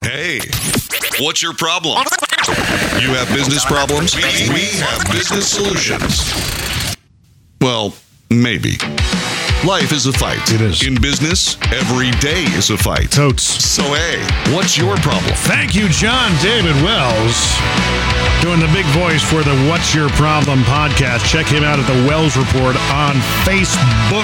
Hey, what's your problem? You have business problems? We have business solutions. Well, maybe. Life is a fight. It is. In business, every day is a fight. Totes. So, hey, what's your problem? Thank you, John David Wells, doing the big voice for the What's Your Problem podcast. Check him out at the Wells Report on Facebook.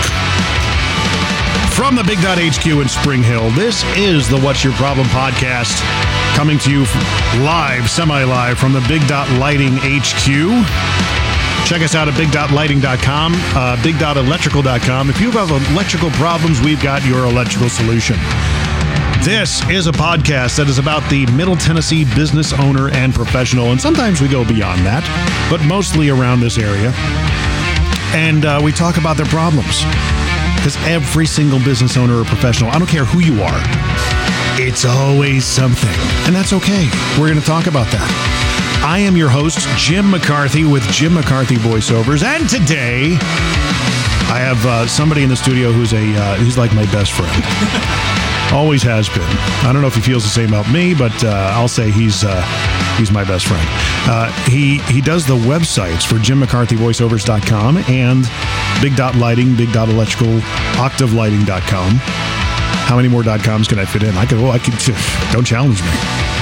From the Big Dot HQ in Spring Hill, this is the What's Your Problem podcast, coming to you live, semi-live, from the Big Dot Lighting HQ. Check us out at bigdotlighting.com, bigdotelectrical.com. If you have electrical problems, we've got your electrical solution. This is a podcast that is about the Middle Tennessee business owner and professional, and sometimes we go beyond that, but mostly around this area. And we talk about their problems. Because every single business owner or professional, I don't care who you are, it's always something. And that's okay. We're going to talk about that. I am your host, Jim McCarthy, with Jim McCarthy Voiceovers. And today, I have somebody in the studio who's like my best friend. Always has been. I don't know if he feels the same about me, but I'll say he's my best friend. He does the websites for JimMcCarthyVoiceovers.com and Big Dot Lighting, Big Dot Electrical, OctaveLighting.com. How many more .coms can I fit in? I could. Don't challenge me.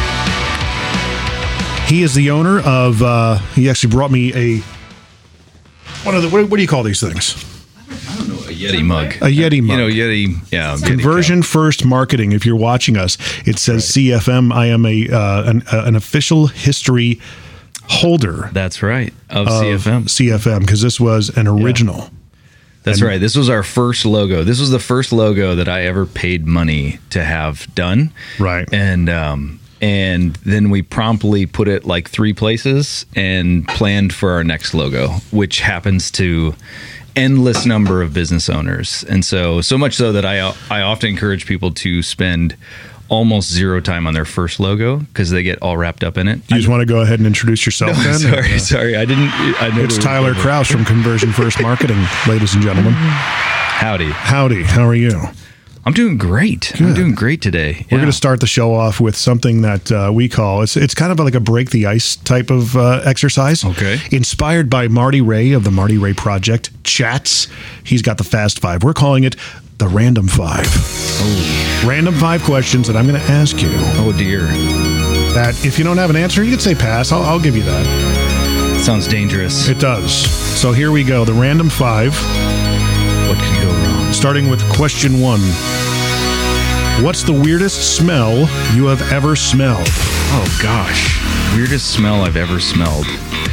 He is the owner of. He actually brought me what do you call these things? I don't know, a Yeti mug. A Yeti mug. You know, Yeti, yeah. Conversion First Marketing. If you're watching us, it says CFM. I am an official history holder. That's right, of CFM. CFM, because this was an original. Yeah. That's right. This was our first logo. This was the first logo that I ever paid money to have done. Right. And then we promptly put it like 3 places and planned for our next logo, which happens to endless number of business owners. And so much so that I often encourage people to spend almost zero time on their first logo because they get all wrapped up in it. You just want to go ahead and introduce yourself then? Sorry. I know it's Tyler Kraus from Conversion First Marketing, ladies and gentlemen. Howdy. How are you? I'm doing great. Good. I'm doing great today. We're going to start the show off with something that we call, it's kind of like a break the ice type of exercise. Okay. Inspired by Marty Ray of the Marty Ray Project Chats. He's got the Fast Five. We're calling it the Random Five. Oh. Random 5 questions that I'm going to ask you. Oh, dear. That if you don't have an answer, you can say pass. I'll give you that. Sounds dangerous. It does. So here we go. The Random 5. What could go wrong? Starting with question 1. What's the weirdest smell you have ever smelled? Oh, gosh. Weirdest smell I've ever smelled.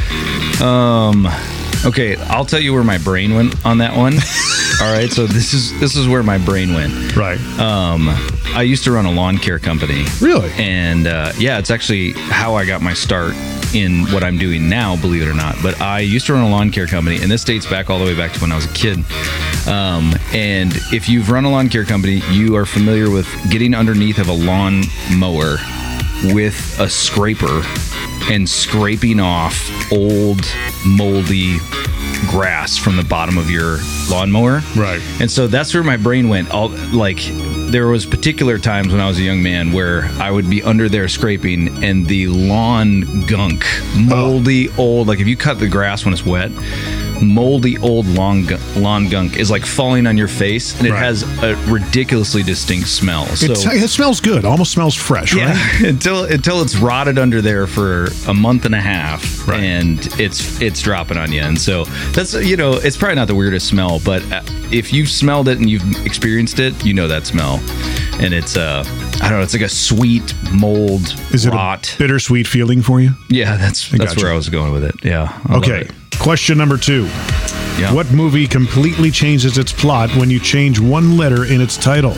Okay, I'll tell you where my brain went on that one. All right, so this is where my brain went. Right. I used to run a lawn care company. Really? And it's actually how I got my start in what I'm doing now, believe it or not. But I used to run a lawn care company, and this dates back all the way back to when I was a kid. And if you've run a lawn care company, you are familiar with getting underneath of a lawn mower with a scraper and scraping off old, moldy grass from the bottom of your lawnmower. Right. And so that's where my brain went. There was particular times when I was a young man where I would be under there scraping and the lawn gunk, moldy old, like if you cut the grass when it's wet, moldy old lawn gunk is like falling on your face, and it has a ridiculously distinct smell. So it smells good. Almost smells fresh, right? until it's rotted under there for a month and a half, and it's dropping on you. And so that's it's probably not the weirdest smell, but if you've smelled it and you've experienced it, you know that smell. And it's I don't know, it's like a sweet mold rot. Is it a bittersweet feeling for you? Yeah, that's where I was going with it. Yeah. Okay. Question number 2. Yeah. What movie completely changes its plot when you change one letter in its title?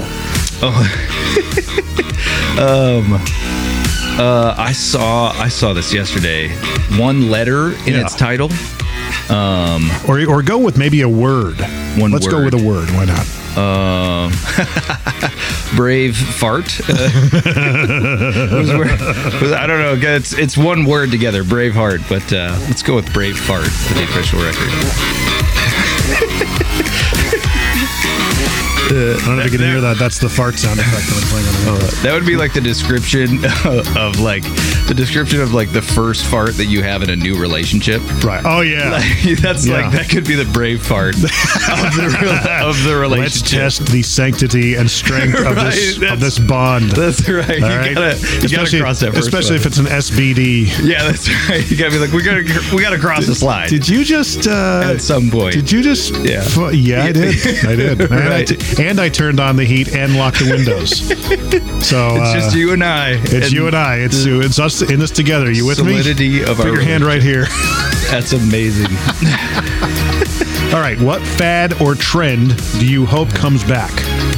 I saw this yesterday. One letter in its title. Or go with maybe a word. Let's go with a word. Why not? Brave fart. I don't know. It's one word together, brave heart. But let's go with brave fart for the official record. I don't know if you can hear that. That's the fart sound effect that I'm playing on the radio. That would be like the description of the first fart that you have in a new relationship. Right. Oh, yeah. That's like, that could be the brave fart of the relationship. Let's test the sanctity and strength of this bond. That's right. You gotta cross that first. Especially if it's an SBD. Yeah, that's right. You gotta be like, we gotta cross this line. Did you just at some point? Did you just? Yeah. Yeah, I did. Right. And I turned on the heat and locked the windows. So it's just you and I. It's you and I. It's us in this together. You with solidity me? Of Put our your hand right here. That's amazing. All right. What fad or trend do you hope comes back?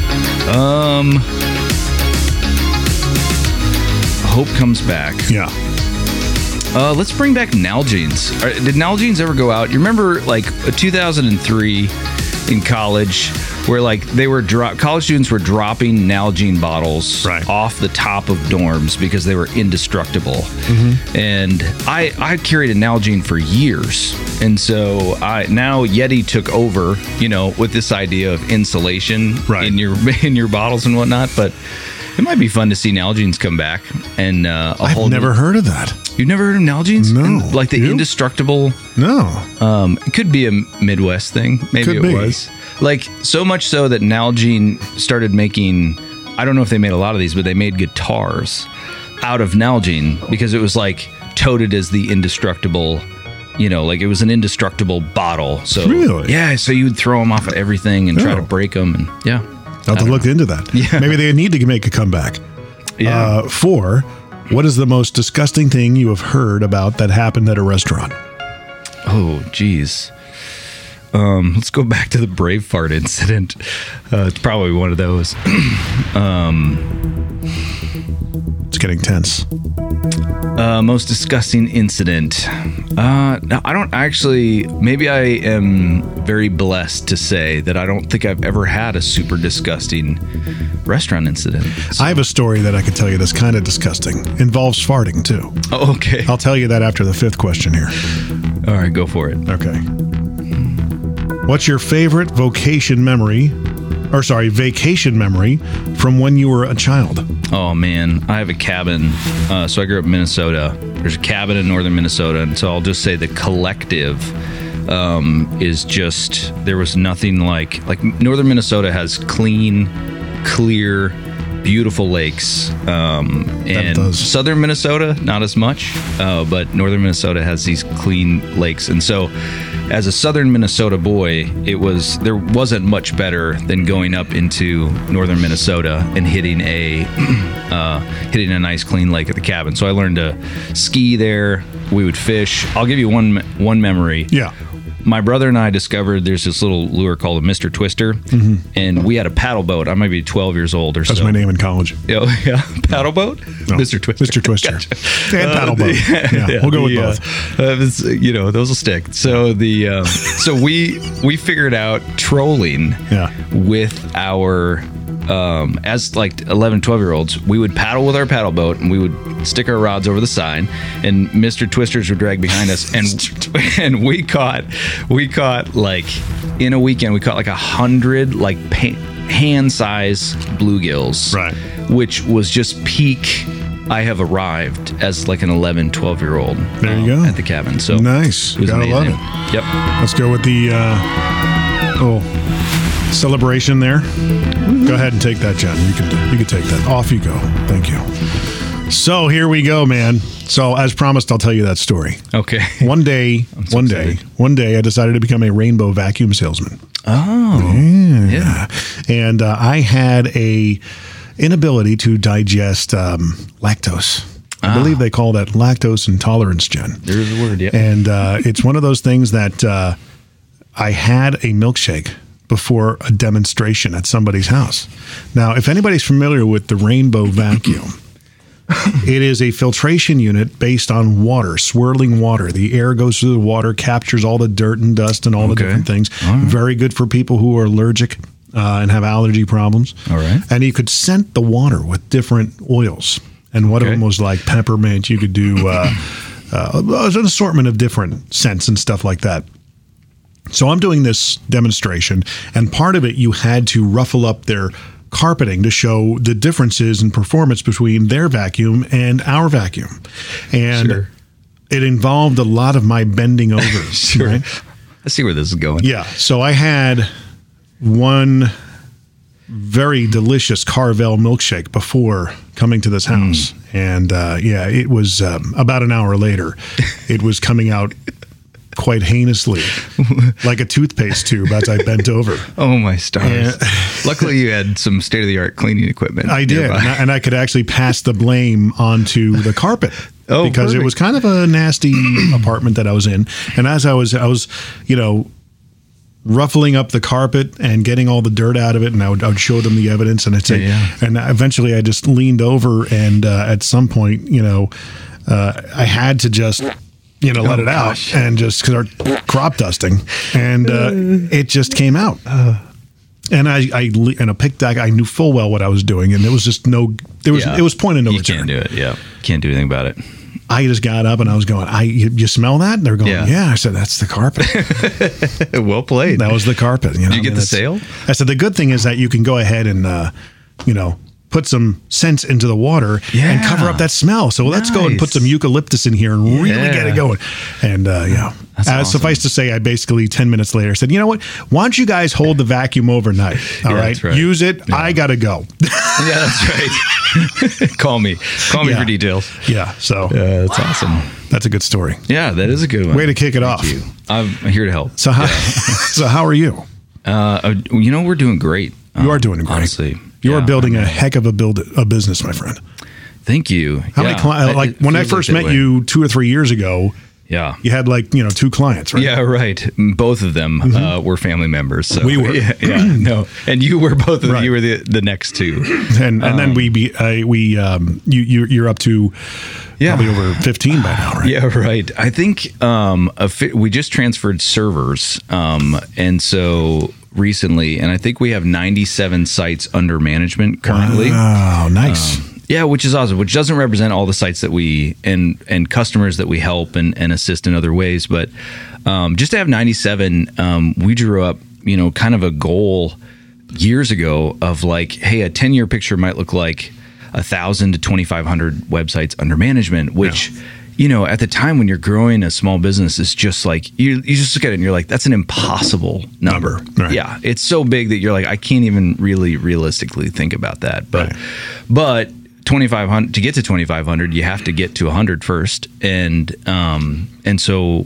Hope comes back. Yeah. Let's bring back Nalgene's. Did Nalgene's ever go out? You remember like 2003 in college where like college students were dropping Nalgene bottles off the top of dorms because they were indestructible. Mm-hmm. And I carried a Nalgene for years. And so now Yeti took over, with this idea of insulation in your bottles and whatnot, but it might be fun to see Nalgene's come back. And I've never heard of that. You've never heard of Nalgene's? No. Like the indestructible? No. It could be a Midwest thing. Maybe it was. Like, so much so that Nalgene started making, I don't know if they made a lot of these, but they made guitars out of Nalgene because it was like touted as the indestructible, like it was an indestructible bottle. So really? Yeah, so you would throw them off of everything and try to break them. And yeah. I'll have to look into that. Yeah. Maybe they need to make a comeback. Yeah. 4, what is the most disgusting thing you have heard about that happened at a restaurant? Oh, geez. Let's go back to the brave fart incident. It's probably one of those. It's getting tense. Most disgusting incident. No, I don't actually. Maybe I am very blessed to say that I don't think I've ever had a super disgusting restaurant incident. So. I have a story that I could tell you that's kind of disgusting. Involves farting too. Oh, okay. I'll tell you that after the 5th question here. All right, go for it. Okay. What's your favorite vacation memory from when you were a child? Oh, man. I have a cabin. So I grew up in Minnesota. There's a cabin in northern Minnesota. And so I'll just say the collective is just, there was nothing like northern Minnesota has clean, clear, beautiful lakes. And southern Minnesota, not as much. But northern Minnesota has these clean lakes. And so as a southern Minnesota boy, there wasn't much better than going up into northern Minnesota and hitting a nice clean lake at the cabin. So I learned to ski there. We would fish. I'll give you one memory. Yeah. My brother and I discovered there's this little lure called a Mr. Twister, and we had a paddle boat. I might be 12 years old or so. That's my name in college. Oh, yeah. Paddle boat? No, Mr. Twister. Mr. Twister. Gotcha. And paddle boat. Yeah, we'll go with both. Those will stick. So so we figured out trolling with our as like 11, 12-year-olds, we would paddle with our paddle boat and we would stick our rods over the side, and Mr. Twisters would drag behind us, and we caught like in a weekend we caught like 100 like hand-size bluegills, right? Which was just peak. I have arrived as like an 11, 12-year-old. There you go. At the cabin. So nice. It was Gotta amazing. love it. Yep. Let's go with the celebration there. Go ahead and take that, Jen. You can take that. Off you go. Thank you. So here we go, man. So as promised, I'll tell you that story. Okay. One day, I decided to become a rainbow vacuum salesman. Oh. Yeah. And I had a inability to digest lactose. I believe they call that lactose intolerance, Jen. There is a word, yeah. And it's one of those things that I had a milkshake before a demonstration at somebody's house. Now, if anybody's familiar with the rainbow vacuum, it is a filtration unit based on water, swirling water. The air goes through the water, captures all the dirt and dust and all the different things. Right. Very good for people who are allergic and have allergy problems. All right. And you could scent the water with different oils. And one of them was like peppermint. You could do an assortment of different scents and stuff like that. So I'm doing this demonstration, and part of it, you had to ruffle up their carpeting to show the differences in performance between their vacuum and our vacuum. And Sure. it involved a lot of my bending over. Sure. Right? I see where this is going. Yeah. So I had one very delicious Carvel milkshake before coming to this house. And it was about an hour later, it was coming out quite heinously, like a toothpaste tube as I bent over. Oh, my stars. Luckily, you had some state-of-the-art cleaning equipment. I did. nearby. And I could actually pass the blame onto the carpet. Oh, because perfect. it was kind of a nasty apartment that I was in. And as I was, ruffling up the carpet and getting all the dirt out of it, and I would show them the evidence, and I'd say, and eventually I just leaned over, and at some point, I had to just, let it out, and just start crop dusting, and it just came out. And I picked that. I knew full well what I was doing, and there was just it was point of no return. You can't do it. Yeah, can't do anything about it. I just got up and I was going, you smell that? And they're going, yeah. I said, that's the carpet. Well played. That was the carpet. Did you get the sale? I said, the good thing is that you can go ahead and, put some scents into the water and cover up that smell. So let's go and put some eucalyptus in here and really get it going. And awesome. Suffice to say, I basically 10 minutes later said, you know what? Why don't you guys hold the vacuum overnight? All right? That's right. Use it. Yeah. I got to go. Yeah, that's right. Call me for details. Yeah. So that's awesome. That's a good story. Yeah, that is a good one. Way to kick it off. Thank you. I'm here to help. So how are you? We're doing great. You are doing great. Honestly. You are building a heck of a business, my friend. Thank you. How many clients? Like when I first met you 2 or 3 years ago, you had 2 clients, right? Yeah, right. Both of them were family members. So. We were. No, and you were both of them. You were the next two. And then you're up to probably over 15 by now, right? Yeah, right. I think we just transferred servers, and so recently, and I think we have 97 sites under management currently. Wow, nice. Which is awesome, which doesn't represent all the sites that we and customers that we help and assist in other ways. But just to have 97, we drew up, kind of a goal years ago of like, hey, a 10-year picture might look like 1,000 to 2,500 websites under management, which, at the time when you're growing a small business, it's just like, you just look at it and you're like, that's an impossible number. Right. Yeah. It's so big that you're like, I can't even really realistically think about that. But 2,500 to get to 2,500, you have to get to 100 first. And the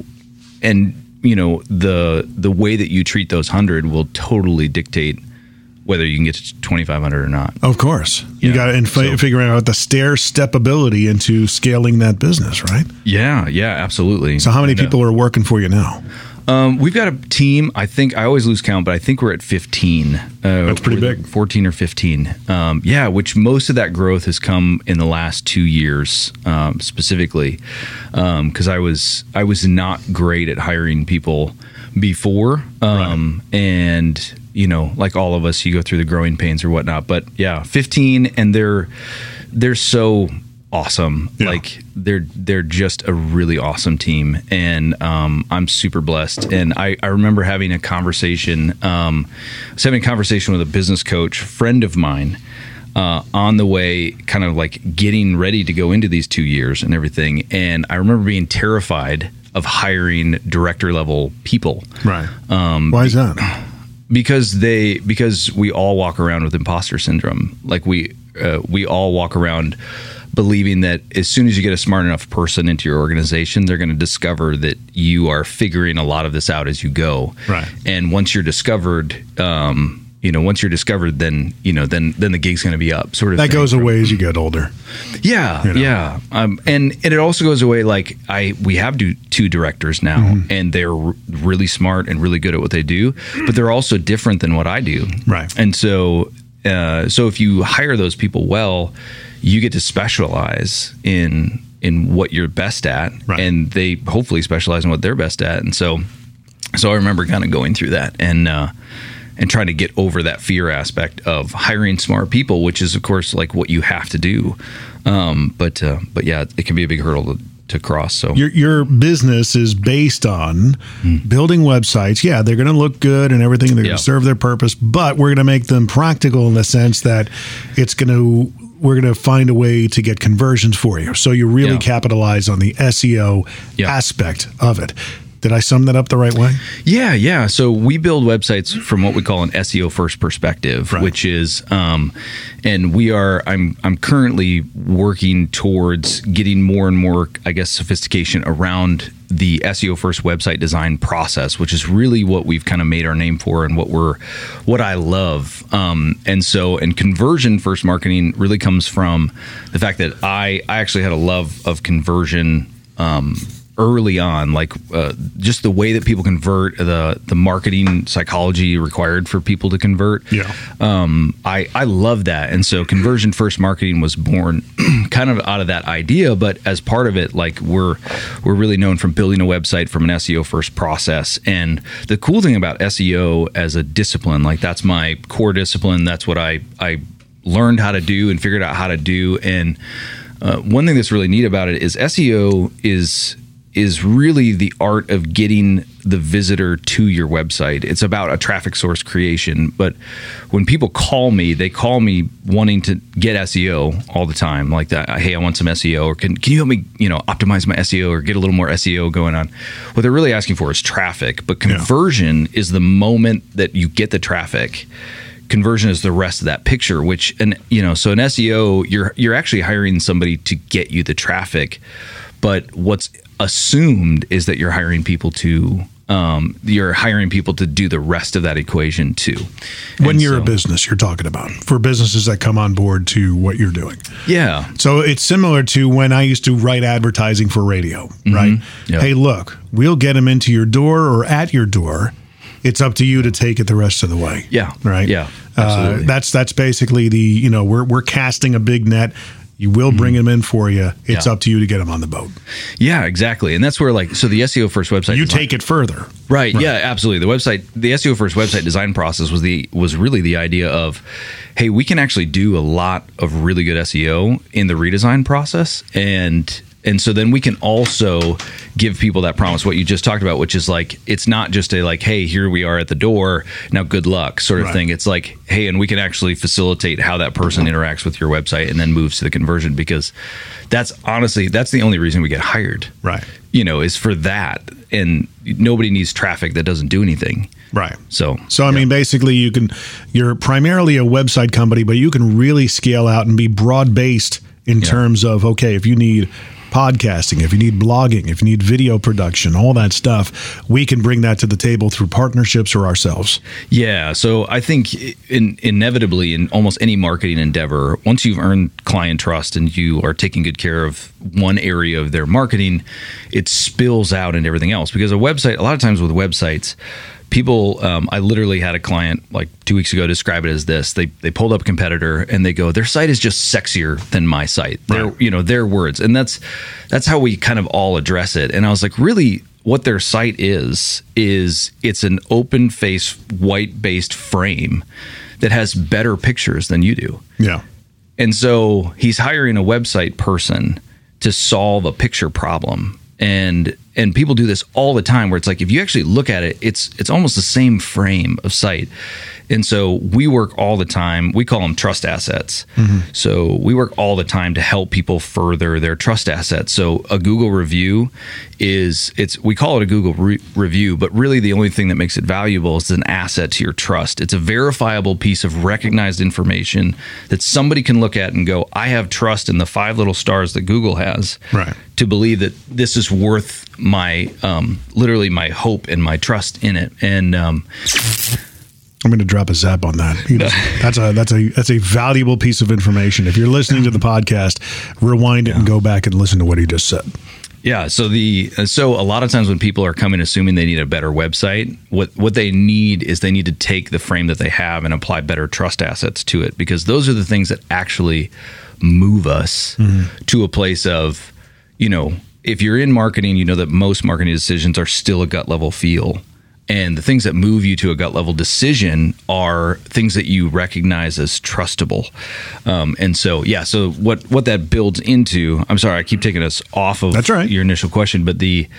way that you treat those 100 will totally dictate whether you can get to 2,500 or not. Of course. You got to figure out the stair-step ability into scaling that business, right? Yeah, absolutely. So how many people are working for you now? We've got a team. I think I always lose count, but I think we're at 15. That's pretty big. 14 or 15. Which most of that growth has come in the last 2 years, specifically, because I was not great at hiring people before, and like all of us, you go through the growing pains or whatnot. But 15, and they're so awesome. Yeah. Like they're just a really awesome team, and I'm super blessed. And I remember having a conversation. I was having a conversation with a business coach friend of mine on the way, kind of like getting ready to go into these 2 years and everything. And I remember being terrified of hiring director level people. Right. Why is that? Because we all walk around with imposter syndrome. Like we all walk around believing that as soon as you get a smart enough person into your organization, they're going to discover that you are figuring a lot of this out as you go. Right. And once you're discovered, then the gig's going to be up. Sort of that goes away as you get older. Yeah. And it also goes away. Like we have two directors now, and they're really smart and really good at what they do, but they're also different than what I do. Right. And so if you hire those people well, you get to specialize in what you're best at, and they hopefully specialize in what they're best at. And so I remember kind of going through that and trying to get over that fear aspect of hiring smart people, which is of course like what you have to do. But it can be a big hurdle to cross. So your business is based on building websites. Yeah, they're going to look good and everything. They're going to serve their purpose, but we're going to make them practical in the sense that we're going to find a way to get conversions for you. So you really capitalize on the SEO aspect of it. Did I sum that up the right way? Yeah. So we build websites from what we call an SEO first perspective, which is, and I'm currently working towards getting more and more, I guess, sophistication around the SEO first website design process, which is really what we've kind of made our name for and what I love. And conversion first marketing really comes from the fact that I actually had a love of conversion, early on, just the way that people convert, the marketing psychology required for people to convert. I love that. And so conversion first marketing was born kind of out of that idea, but as part of it, we're really known from building a website from an SEO first process. And the cool thing about SEO as a discipline, that's my core discipline. That's what I learned how to do and figured out how to do. And one thing that's really neat about it is SEO is really the art of getting the visitor to your website. It's about a traffic source creation. But when people call me, they call me wanting to get SEO all the time. Like that, hey, I want some SEO, or can you help me, optimize my SEO or get a little more SEO going on? What they're really asking for is traffic. But conversion is the moment that you get the traffic. Conversion is the rest of that picture, so in SEO, you're actually hiring somebody to get you the traffic. But what's assumed is that you're hiring people to do the rest of that equation too. When you're a business, you're talking about for businesses that come on board to what you're doing. Yeah. So it's similar to when I used to write advertising for radio, right? Yep. Hey, look, we'll get them into your door or at your door. It's up to you to take it the rest of the way. Yeah. Right. Yeah. Absolutely. That's basically we're casting a big net. You will bring them in for you. It's up to you to get them on the boat. Yeah, exactly. And that's where the SEO first website you take it further. Right. Yeah, absolutely. The SEO first website design process was really the idea of, hey, we can actually do a lot of really good SEO in the redesign process, and so then we can also give people that promise, what you just talked about, which is it's not just hey, here we are at the door, now good luck sort of thing. It's hey, and we can actually facilitate how that person interacts with your website and then moves to the conversion, because that's the only reason we get hired. Right. Is for that. And nobody needs traffic that doesn't do anything. Right. So I mean, basically you're primarily a website company, but you can really scale out and be broad based in terms of, okay, if you need podcasting, if you need blogging, if you need video production, all that stuff, we can bring that to the table through partnerships or ourselves. Yeah. So I think inevitably in almost any marketing endeavor, once you've earned client trust and you are taking good care of one area of their marketing, it spills out into everything else. Because a lot of times with websites, people, I literally had a client 2 weeks ago describe it as this. They pulled up a competitor and they go, their site is just sexier than my site. Their words. And that's how we kind of all address it. And I was like, really, what their site is it's an open face, white based frame that has better pictures than you do. Yeah. And so he's hiring a website person to solve a picture problem. And people do this all the time, where it's if you actually look at it, it's almost the same frame of site. And so we work all the time. We call them trust assets. Mm-hmm. So we work all the time to help people further their trust assets. So a Google review we call it a Google review, but really the only thing that makes it valuable is an asset to your trust. It's a verifiable piece of recognized information that somebody can look at and go, I have trust in the 5 little stars that Google has to believe that this is worth my literally my hope and my trust in it. And I'm going to drop a zap on that. That's a valuable piece of information. If you're listening to the podcast, rewind it and go back and listen to what he just said. Yeah. So a lot of times when people are coming assuming they need a better website, what they need is they need to take the frame that they have and apply better trust assets to it, because those are the things that actually move us to a place of, if you're in marketing, you know that most marketing decisions are still a gut level feel. And the things that move you to a gut level decision are things that you recognize as trustable. And so, so what that builds into, I'm sorry, I keep taking us off of That's right. your initial question, but the,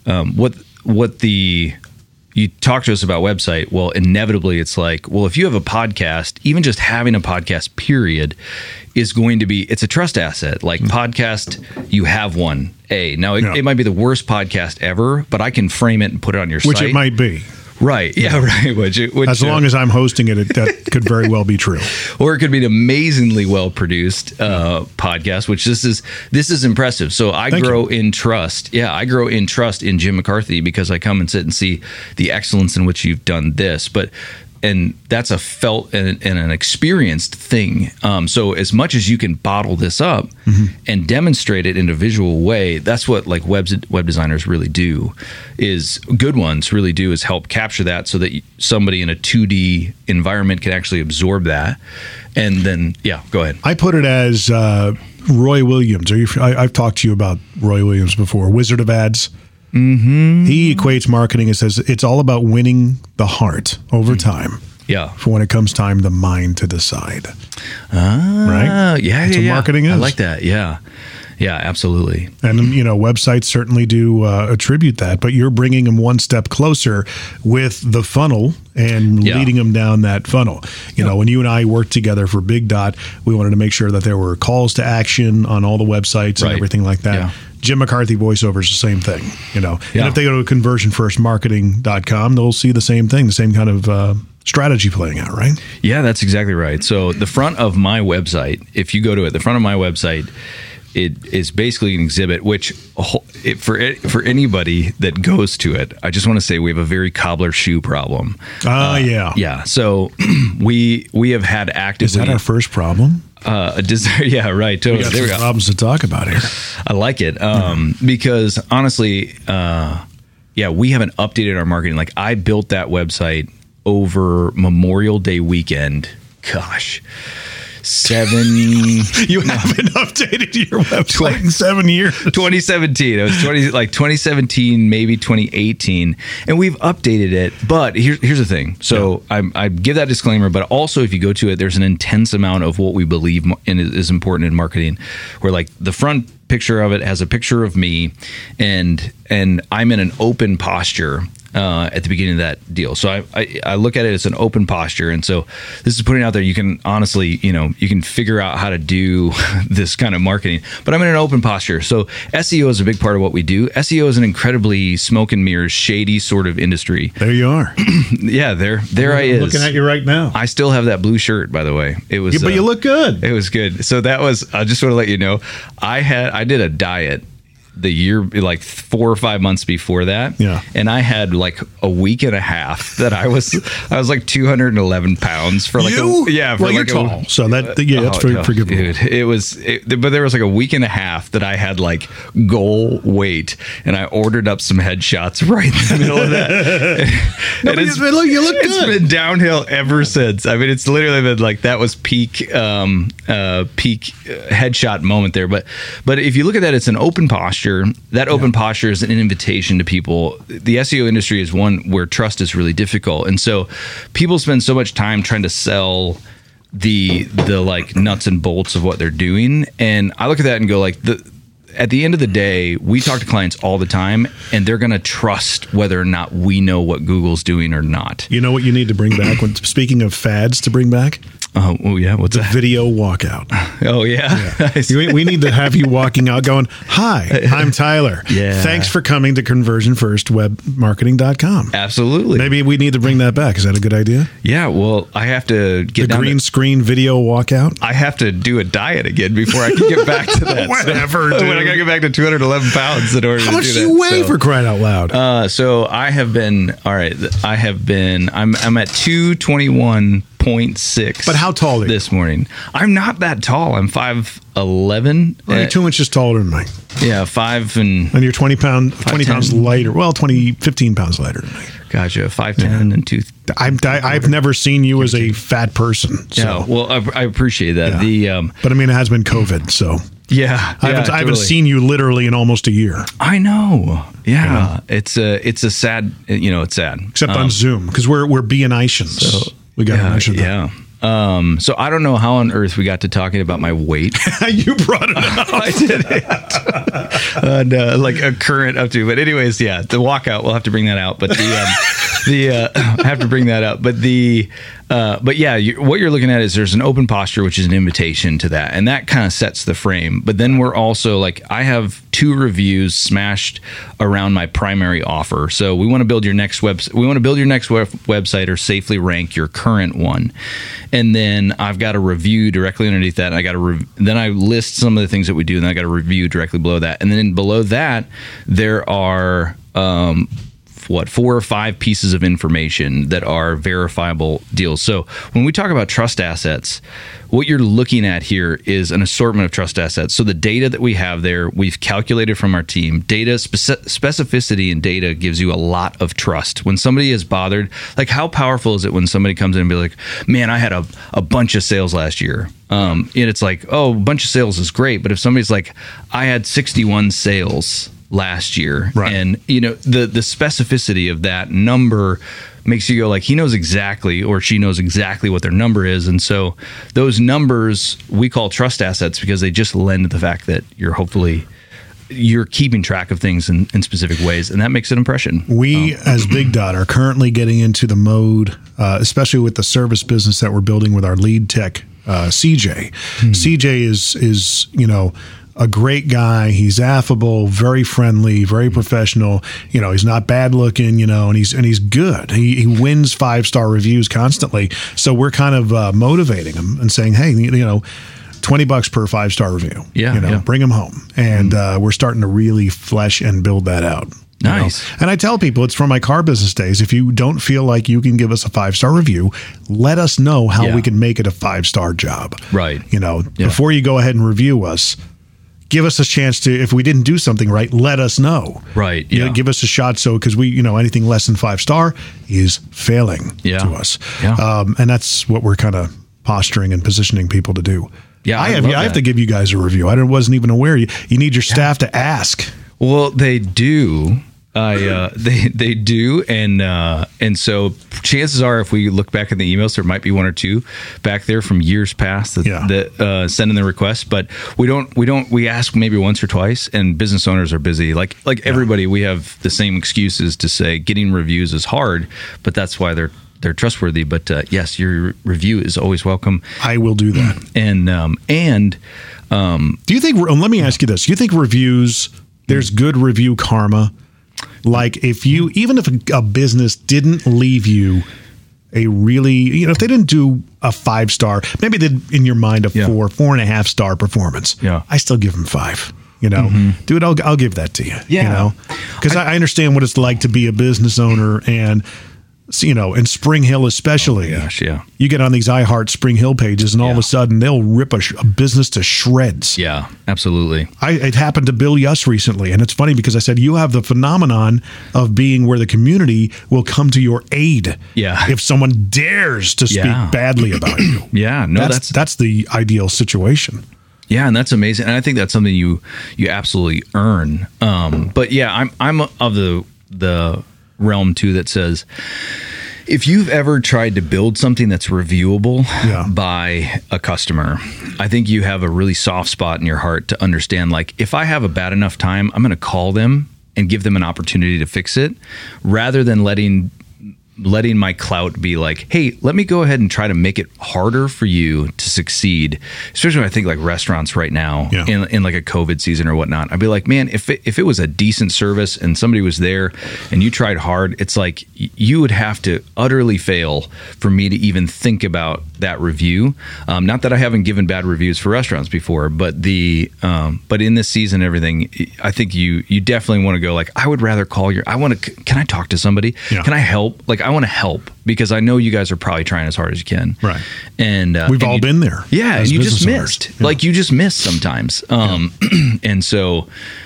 you talk to us about website. Well, inevitably it's like, well, if you have a podcast, even just having a podcast period is going to be, it's a trust asset. Like podcast, you have one. Now it might be the worst podcast ever, but I can frame it and put it on your site. Which it might be. Right. Yeah. Right. Which as long as I'm hosting it, that could very well be true. Or it could be an amazingly well produced podcast. Which this is impressive. So I grow in trust. Yeah, I grow in trust in Jim McCarthy because I come and sit and see the excellence in which you've done this. And that's a felt and an experienced thing. So as much as you can bottle this up and demonstrate it in a visual way, that's what like web designers really do. Is good ones really do is help capture that so that somebody in a 2D environment can actually absorb that. And then, go ahead. I put it as Roy Williams. I've talked to you about Roy Williams before. Wizard of Ads. Mm-hmm. He equates marketing and says it's all about winning the heart over time. Yeah. For when it comes time, the mind to decide. Right? Yeah. That's what marketing is. I like that. Yeah. Yeah, absolutely. And, websites certainly do attribute that, but you're bringing them one step closer with the funnel and leading them down that funnel. You know, when you and I worked together for Big Dot, we wanted to make sure that there were calls to action on all the websites and everything like that. Yeah. Jim McCarthy voiceover is the same thing, And if they go to conversionfirstmarketing.com, they'll see the same thing, the same kind of strategy playing out, right? Yeah, that's exactly right. So the front of my website, if you go to it, the front of my website, it is basically an exhibit, which for anybody that goes to it, I just want to say we have a very cobbler shoe problem. Yeah. So we have had actively. Is that our first problem? Yeah, right. Totally. We got some problems to talk about here. I like it because honestly, we haven't updated our marketing. Like I built that website over Memorial Day weekend. Gosh. You haven't updated your website in 7 years. 2017. It was 2017, maybe 2018, and we've updated it. But here's the thing. So I give that disclaimer, but also if you go to it, there's an intense amount of what we believe is important in marketing. Where like the front picture of it has a picture of me, and I'm in an open posture. At the beginning of that deal. So I look at it as an open posture. And so this is putting out there, you can honestly, you can figure out how to do this kind of marketing, but I'm in an open posture. So SEO is a big part of what we do. SEO is an incredibly smoke and mirrors, shady sort of industry. There you are. Yeah, there I is. Looking at you right now. I still have that blue shirt, by the way. It was, but you look good. It was good. So that was, I just want to let you know, I did a diet the year, like 4 or 5 months before that. Yeah. And I had like a week and a half that I was like 211 pounds for like you're tall. So that's very forgivable. Dude, but there was like a week and a half that I had like goal weight, and I ordered up some headshots right in the middle of that. You look good. It's been downhill ever since. I mean, it's literally been like, that was peak headshot moment there. But if you look at that, it's an open posture. That open posture is an invitation to people. The SEO industry is one where trust is really difficult. And so people spend so much time trying to sell the like nuts and bolts of what they're doing. And I look at that and go like, at the end of the day, we talk to clients all the time, and they're going to trust whether or not we know what Google's doing or not. You know what you need to bring back? Speaking of fads to bring back? Oh, yeah. What's the video walkout? Oh, yeah. We need to have you walking out going, "Hi, I'm Tyler. Yeah. Thanks for coming to conversionfirstwebmarketing.com." Absolutely. Maybe we need to bring that back. Is that a good idea? Yeah. Well, I have to get the green screen video walkout. I have to do a diet again before I can get back to that. Whatever, dude. When I got to get back to 211 pounds in order to do that. How much do you weigh, for crying out loud? So I have been, I'm at 221.6. But how tall are you? This morning? I'm not that tall. I'm 5'11". You're 2 inches taller than me. Yeah, 5 and you're 20 pounds lighter. Well, 15 pounds lighter than me. Gotcha. 5'10" and 2. I've never seen you as a fat person. So. Yeah. Well, I appreciate that. Yeah. But I mean, it has been COVID, so. Yeah. I haven't seen you literally in almost a year. I know. Yeah. It's a sad, it's sad. Except on Zoom, because we're BNItians. So, we got to mention that. Yeah. So I don't know how on earth we got to talking about my weight. You brought it up. I did it. And, like a current up to, but anyways, yeah, the walkout, we'll have to bring that out. But I have to bring that up. But but yeah, what you're looking at is there's an open posture, which is an invitation to that. And that kind of sets the frame. But then we're also like, I have 2 reviews smashed around my primary offer. So we want to build your next website or safely rank your current one. And then I've got a review directly underneath that. And then I list some of the things that we do, and I got a review directly below that. And then below that, there are 4 or 5 pieces of information that are verifiable deals. So when we talk about trust assets, what you're looking at here is an assortment of trust assets. So the data that we have there, we've calculated from our team. Data specificity in data gives you a lot of trust. When somebody is bothered, like how powerful is it when somebody comes in and be like, man, I had a bunch of sales last year. And it's like, oh, a bunch of sales is great. But if somebody's like, I had 61 sales last year, right. And the specificity of that number makes you go like, he knows exactly, or she knows exactly what their number is. And so those numbers we call trust assets because they just lend to the fact that you're keeping track of things in specific ways, and that makes an impression. We as Big Dot are currently getting into the mode, especially with the service business that we're building with our lead tech, CJ. CJ is a great guy. He's affable, very friendly, very professional. He's not bad looking, and he's good. He wins 5-star reviews constantly. So we're kind of motivating him and saying, hey, $20 per 5-star review. Bring him home. And we're starting to really flesh and build that out. Nice. And I tell people, it's from my car business days. If you don't feel like you can give us a 5-star review, let us know how we can make it a 5-star job. Right. Before you go ahead and review us, give us a chance to, if we didn't do something right, let us know. Right. Yeah. Give us a shot. So, because anything less than 5-star is failing to us. Yeah. And that's what we're kind of posturing and positioning people to do. Yeah. I have to give you guys a review. I wasn't even aware. You need your staff to ask. Well, they do. They do, and so chances are, if we look back in the emails, there might be 1 or 2 back there from years past that send in the request. But we ask maybe once or twice, and business owners are busy. Like everybody, we have the same excuses to say getting reviews is hard, but that's why they're trustworthy. But yes, your review is always welcome. I will do that. And do you think? Let me ask you this: do you think reviews? There's good review karma. Like even if a business didn't leave you a really, if they didn't do a 5-star, maybe they did in your mind a 4.5 star performance. Yeah. I still give them 5. Dude, I'll give that to you. Yeah. Because I understand what it's like to be a business owner and. In Spring Hill especially, you get on these iHeart Spring Hill pages and all of a sudden they'll rip a business to shreds. Yeah, absolutely. It happened to Bill Yuss recently, and it's funny because I said, you have the phenomenon of being where the community will come to your aid if someone dares to speak badly about you. That's the ideal situation. Yeah, and that's amazing. And I think that's something you absolutely earn. But yeah, I'm of the realm too that says, if you've ever tried to build something that's reviewable by a customer, I think you have a really soft spot in your heart to understand, like, if I have a bad enough time, I'm going to call them and give them an opportunity to fix it, rather than letting my clout be like, hey, let me go ahead and try to make it harder for you to succeed. Especially when I think like restaurants right now in like a COVID season or whatnot. I'd be like, man, if it was a decent service and somebody was there and you tried hard, it's like you would have to utterly fail for me to even think about that review. Not that I haven't given bad reviews for restaurants before, but but in this season and everything, I think you definitely want to go like, I would rather call can I talk to somebody? Yeah. Can I help? Like, I want to help because I know you guys are probably trying as hard as you can. Right. And we've all been there. Yeah. And you just missed. Yeah. Like, you just missed sometimes. And so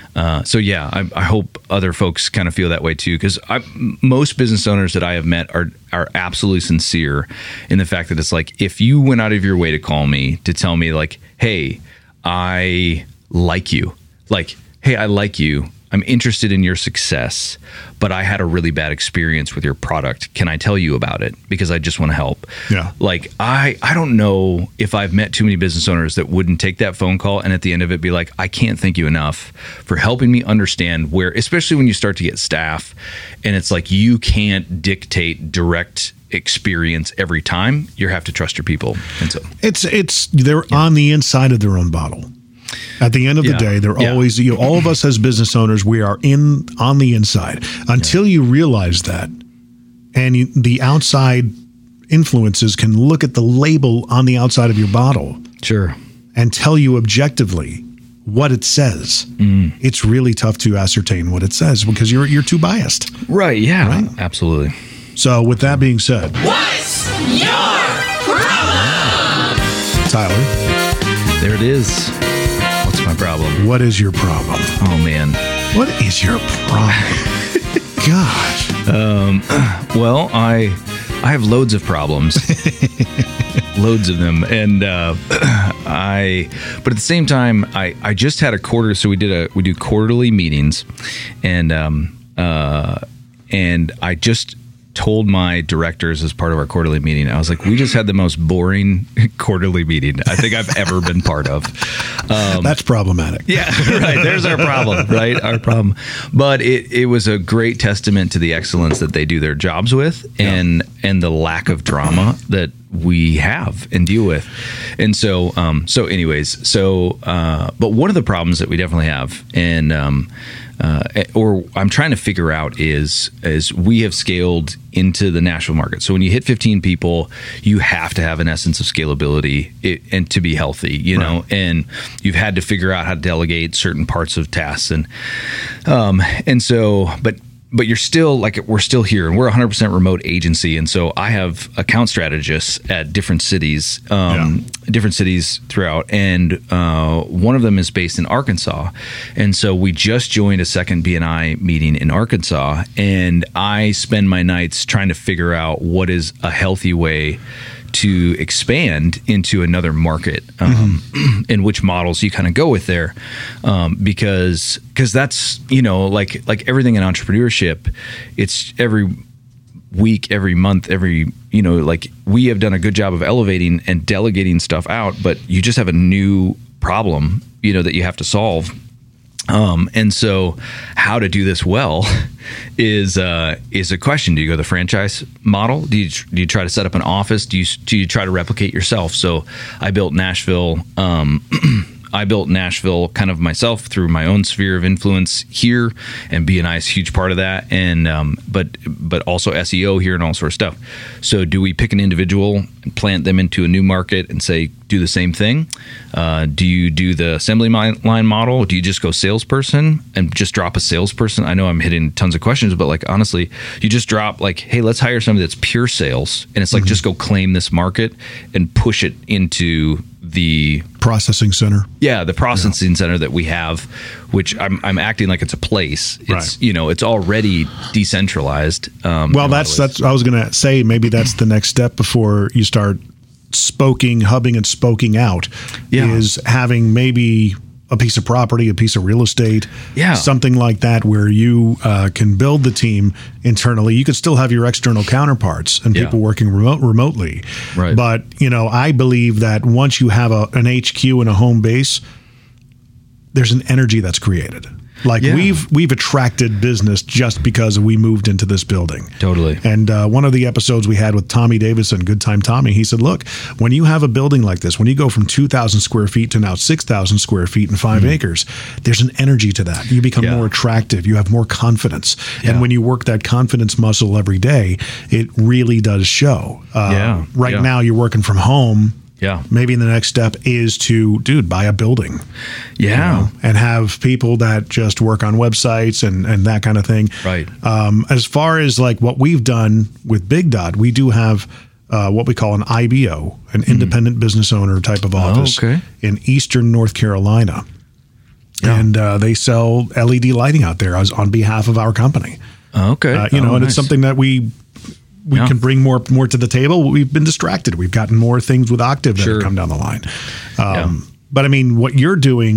yeah, I hope other folks kind of feel that way too, because most business owners that I have met are absolutely sincere in the fact that it's like, if you went out of your way to call me to tell me like, hey, I like you. Like, hey, I like you. I'm interested in your success, but I had a really bad experience with your product. Can I tell you about it? Because I just want to help. Yeah. Like, I don't know if I've met too many business owners that wouldn't take that phone call and at the end of it be like, I can't thank you enough for helping me understand where, especially when you start to get staff and it's like you can't dictate direct experience every time. You have to trust your people. And so they're on the inside of their own bottle. At the end of the day, they're always, all of us as business owners, we are on the inside. Until you realize that, and the outside influences can look at the label on the outside of your bottle. Sure. And tell you objectively what it says. It's really tough to ascertain what it says because you're too biased. Right. Yeah. Right? Absolutely. So with that being said, what's your problem? Tyler, there it is. What's my problem? What is your problem? Oh man. What is your problem? Gosh. Well, I have loads of problems. Loads of them. And but at the same time, I just had a quarter. So we do quarterly meetings, and I just told my directors as part of our quarterly meeting, I was like, we just had the most boring quarterly meeting I think I've ever been part of. That's problematic. Yeah, right. There's our problem, right? Our problem. But it was a great testament to the excellence that they do their jobs with and the lack of drama that we have and deal with. And so, but one of the problems that we definitely have, and or I'm trying to figure out is we have scaled into the Nashville market. So when you hit 15 people, you have to have an essence of scalability and to be healthy, you know, and you've had to figure out how to delegate certain parts of tasks. And so, but you're still like, we're still here and we're a 100% remote agency. And so I have account strategists at different cities throughout. And one of them is based in Arkansas. And so we just joined a second BNI meeting in Arkansas. And I spend my nights trying to figure out what is a healthy way to expand into another market, and which models you kind of go with there, because that's, you know, like everything in entrepreneurship, it's every week, every month, you know, like we have done a good job of elevating and delegating stuff out, but you just have a new problem, you know, that you have to solve. And so how to do this well is a question. Do you go the franchise model? Do you try to set up an office? Do you try to replicate yourself? So I built Nashville. I built Nashville kind of myself through my own sphere of influence here, and BNI is a huge part of that. And but also SEO here and all sorts of stuff. So do we pick an individual and plant them into a new market and say do the same thing? Do you do the assembly line model? Do you just go salesperson and just drop a salesperson? I know I'm hitting tons of questions, but like honestly, you just drop like, hey, let's hire somebody that's pure sales, and it's like just go claim this market and push it into the processing center. Yeah, the processing center that we have, which I'm acting like it's a place. It's you know, it's already decentralized. Well, that's I was going to say maybe that's the next step before you start hubbing and spoking out. Is having maybe a piece of property, a piece of real estate, something like that, where you can build the team internally. You could still have your external counterparts and people working remotely. Right. But, you know, I believe that once you have an HQ and a home base, there's an energy that's created. Like we've attracted business just because we moved into this building. Totally. And one of the episodes we had with Tommy Davison, Good Time Tommy, he said, look, when you have a building like this, when you go from 2,000 square feet to now 6,000 square feet and 5 acres, there's an energy to that. You become more attractive. You have more confidence. And when you work that confidence muscle every day, it really does show. Right now you're working from home. Yeah. Maybe the next step is to, buy a building. Yeah. You know, and have people that just work on websites and that kind of thing. Right. As far as like what we've done with Big Dot, we do have what we call an IBO, an independent business owner type of office in Eastern North Carolina. Yeah. And they sell LED lighting out there on behalf of our company. Okay. And it's something that we can bring more to the table. We've been distracted. We've gotten more things with Octave that have come down the line. But I mean, what you're doing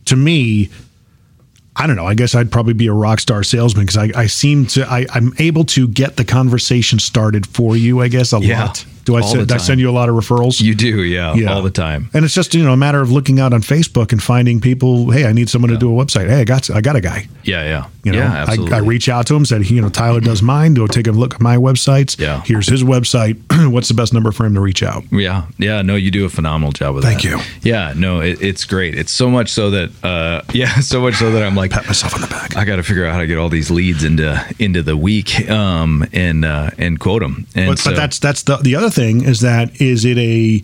to me, I don't know. I guess I'd probably be a rock star salesman because I'm able to get the conversation started for you, I guess, a lot. Do I send you a lot of referrals? You do, yeah, all the time. And it's just, a matter of looking out on Facebook and finding people, hey, I need someone to do a website. Hey, I got a guy. Yeah. Absolutely. I reach out to him, said, Tyler does mine. Go take a look at my websites. Yeah. Here's his website. What's the best number for him to reach out? Yeah. No, you do a phenomenal job with that. Thank you. Yeah, no, it's great. It's so much so that, I'm like, pat myself on the back. I got to figure out how to get all these leads into the week, and quote them. But that's the other thing is it a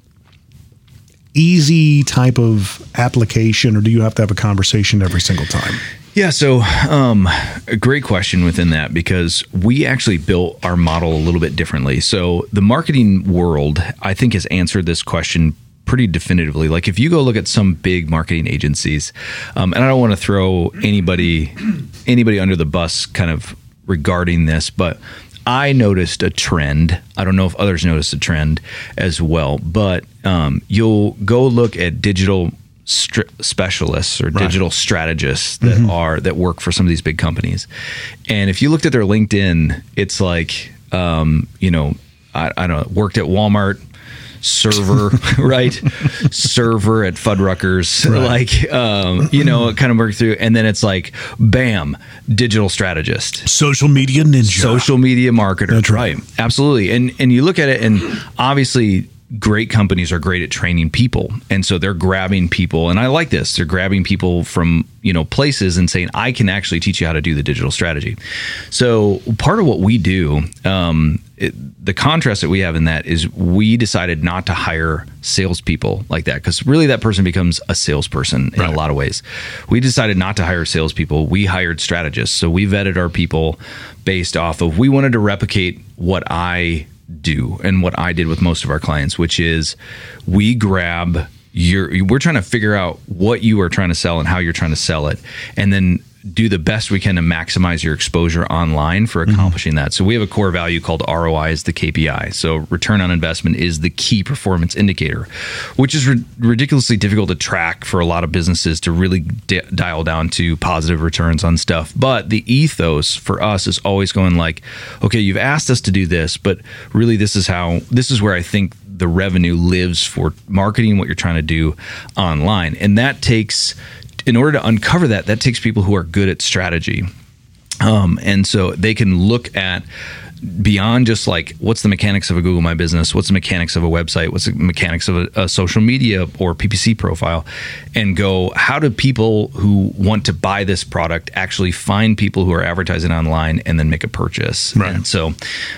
easy type of application, or do you have to have a conversation every single time? Yeah, so a great question within that, because we actually built our model a little bit differently. So the marketing world, I think, has answered this question pretty definitively. Like if you go look at some big marketing agencies, and I don't want to throw anybody under the bus kind of regarding this, but I noticed a trend. I don't know if others noticed a trend as well, but you'll go look at digital specialists or digital strategists that work for some of these big companies. And if you looked at their LinkedIn, it's like, I don't know, worked at Walmart, server, right? Server at Fuddruckers, kind of work through. And then it's like, bam, digital strategist. Social media ninja. Social media marketer. That's right. Absolutely. And you look at it, and obviously great companies are great at training people. And so they're grabbing people. And I like this. They're grabbing people from, places and saying, I can actually teach you how to do the digital strategy. So part of what we do, the contrast that we have in that is we decided not to hire salespeople like that, because really that person becomes a salesperson in a lot of ways. We decided not to hire salespeople. We hired strategists. So we vetted our people based off of, we wanted to replicate what I do and what I did with most of our clients, which is we're trying to figure out what you are trying to sell and how you're trying to sell it, and then do the best we can to maximize your exposure online for accomplishing that. So we have a core value called ROI is the KPI. So return on investment is the key performance indicator, which is ridiculously difficult to track for a lot of businesses to really dial down to positive returns on stuff. But the ethos for us is always going like, okay, you've asked us to do this, but really this is where I think the revenue lives for marketing what you're trying to do online. And that takes, in order to uncover that takes people who are good at strategy. And so they can look at beyond just like, what's the mechanics of a Google My Business? What's the mechanics of a website? What's the mechanics of a social media or PPC profile? And go, how do people who want to buy this product actually find people who are advertising online and then make a purchase? Right. And so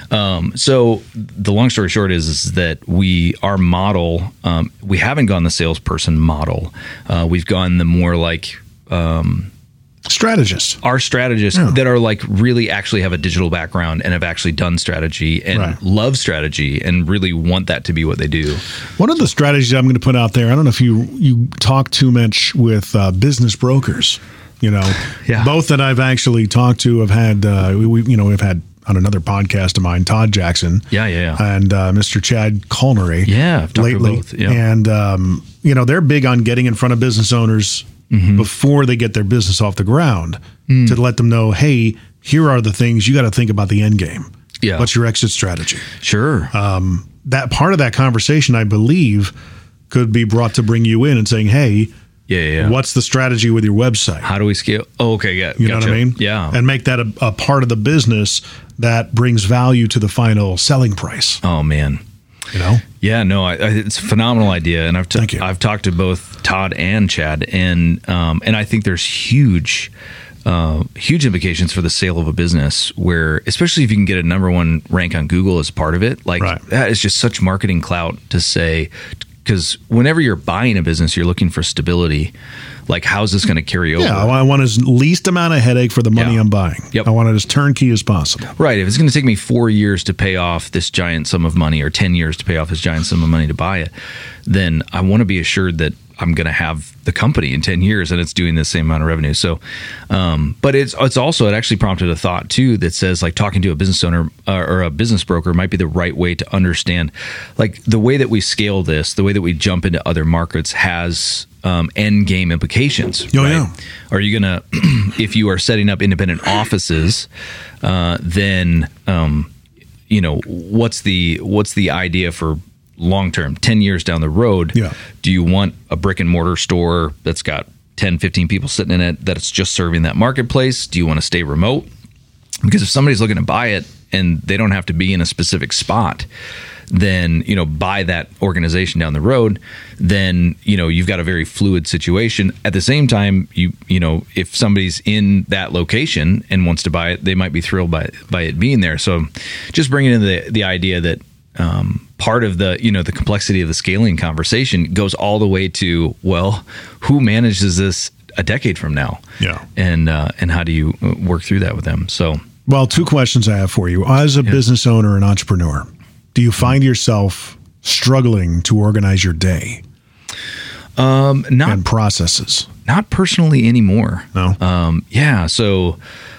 the long story short is that our model, we haven't gone the salesperson model. We've gone the more like, strategists. Our strategists that are like really actually have a digital background and have actually done strategy and love strategy and really want that to be what they do. One of the strategies I'm going to put out there, I don't know if you talk too much with business brokers, both that I've actually talked to have had, we've had on another podcast of mine, Todd Jackson. And Mr. Chad Colnery. I've talked lately. To both. Yeah. And, they're big on getting in front of business owners before they get their business off the ground to let them know, hey, here are the things you got to think about the end game. Yeah. What's your exit strategy? Sure. That part of that conversation, I believe, could be brought to bring you in and saying, hey, what's the strategy with your website? How do we scale? Oh, okay. Yeah. You know what I mean? Yeah. And make that a part of the business that brings value to the final selling price. Oh, man. Yeah, no, it's a phenomenal idea, and I've talked to both Todd and Chad, and I think there's huge implications for the sale of a business. Where, especially if you can get a number one rank on Google as part of it, that is just such marketing clout to say. Because whenever you're buying a business, you're looking for stability. Like, how's this going to carry over? Yeah, I want as least amount of headache for the money I'm buying. Yep. I want it as turnkey as possible. Right. If it's going to take me 4 years to pay off this giant sum of money, or 10 years to pay off this giant sum of money to buy it, then I want to be assured that I'm going to have the company in 10 years and it's doing the same amount of revenue. So, but it's also, it actually prompted a thought too that says like talking to a business owner or a business broker might be the right way to understand like the way that we scale this, the way that we jump into other markets has end game implications. Oh, right? yeah. Are you going to, if you are setting up independent offices, then, what's the idea for long term, 10 years down the road? Yeah. Do you want a brick and mortar store that's got 10, 15 people sitting in it that's just serving that marketplace? Do you want to stay remote? Because if somebody's looking to buy it and they don't have to be in a specific spot, then, buy that organization down the road, then, you've got a very fluid situation. At the same time, if somebody's in that location and wants to buy it, they might be thrilled by it being there. So just bringing in the idea that, part of the the complexity of the scaling conversation goes all the way to, well, who manages this a decade from now? Yeah. And how do you work through that with them? So, well, 2 questions I have for you. As a business owner and entrepreneur, do you find yourself struggling to organize your day? And processes? Not personally anymore. No. Yeah. So,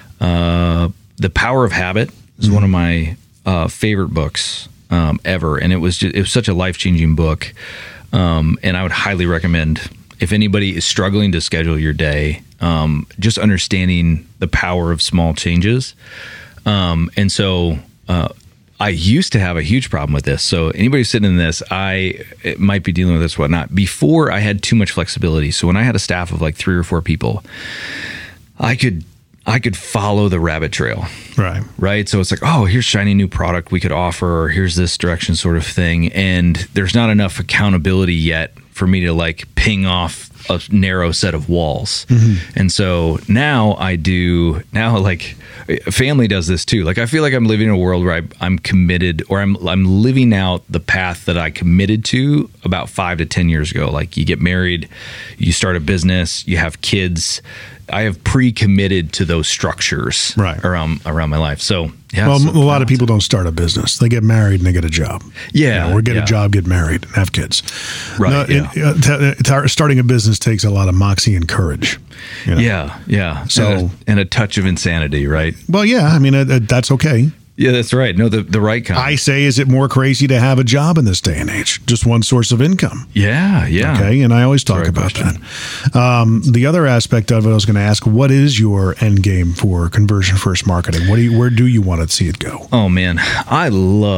The Power of Habit is one of my favorite books ever, and it was such a life-changing book. And I would highly recommend, if anybody is struggling to schedule your day, just understanding the power of small changes. And so I used to have a huge problem with this. So anybody sitting in this, it might be dealing with this, whatnot. Before, I had too much flexibility. So when I had a staff of like 3 or 4 people, I could follow the rabbit trail. Right. So it's like, oh, here's shiny new product we could offer, or here's this direction sort of thing. And there's not enough accountability yet for me to like ping off a narrow set of walls. Mm-hmm. And so now like family does this too. Like I feel like I'm living in a world where I'm committed, or I'm living out the path that I committed to about 5 to 10 years ago. Like you get married, you start a business, you have kids. I have pre-committed to those structures around my life. So, yeah. Well, a lot of people don't start a business. They get married and they get a job. Yeah. Or get a job, get married, and have kids. Right. Starting a business takes a lot of moxie and courage. Yeah. Yeah. So, and a touch of insanity, right? Well, yeah. I mean, that's okay. Yeah, that's right. No, the right kind. I say, is it more crazy to have a job in this day and age? Just one source of income. Yeah. Okay, and I always talk about that. The other aspect of it, I was going to ask, what is your end game for conversion first marketing? Where do you want to see it go? Oh man, I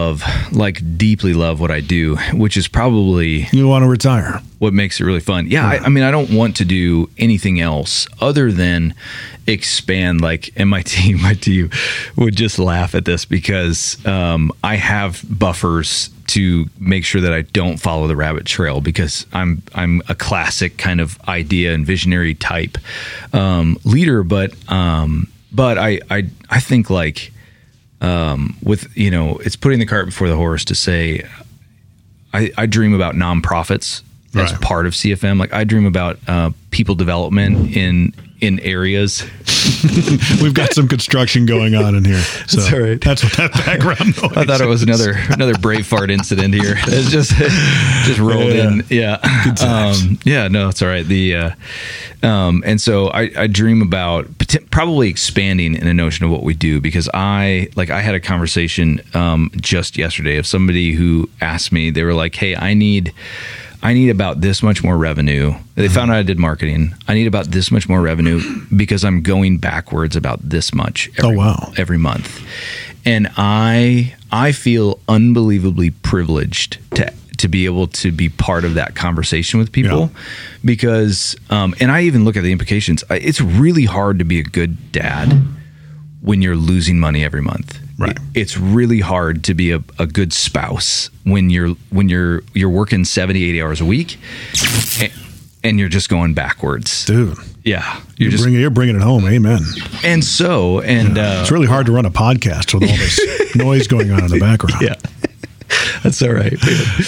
deeply love what I do, which is probably you want to retire. What makes it really fun. Yeah. I mean, I don't want to do anything else other than expand. And my team would just laugh at this because I have buffers to make sure that I don't follow the rabbit trail, because I'm a classic kind of idea and visionary type leader. But I think with it's putting the cart before the horse to say I dream about nonprofits as part of CFM. Like I dream about people development in areas. We've got some construction going on in here. So that's all right. That's what that background noise I thought it was another Braveheart incident here. It's just rolled in. Yeah. Good times. No, it's all right. And so I dream about probably expanding in a notion of what we do, because I had a conversation just yesterday of somebody who asked me, they were like, hey, I need about this much more revenue. They found out I did marketing. I need about this much more revenue because I'm going backwards about this much every month. And I feel unbelievably privileged to be able to be part of that conversation with people, because, and I even look at the implications. It's really hard to be a good dad when you're losing money every month. Right. It's really hard to be a good spouse when you're working 70, 80 hours a week and you're just going backwards. Dude. Yeah. You're bringing it home. Amen. And so, it's really hard to run a podcast with all this noise going on in the background. Yeah. That's all right.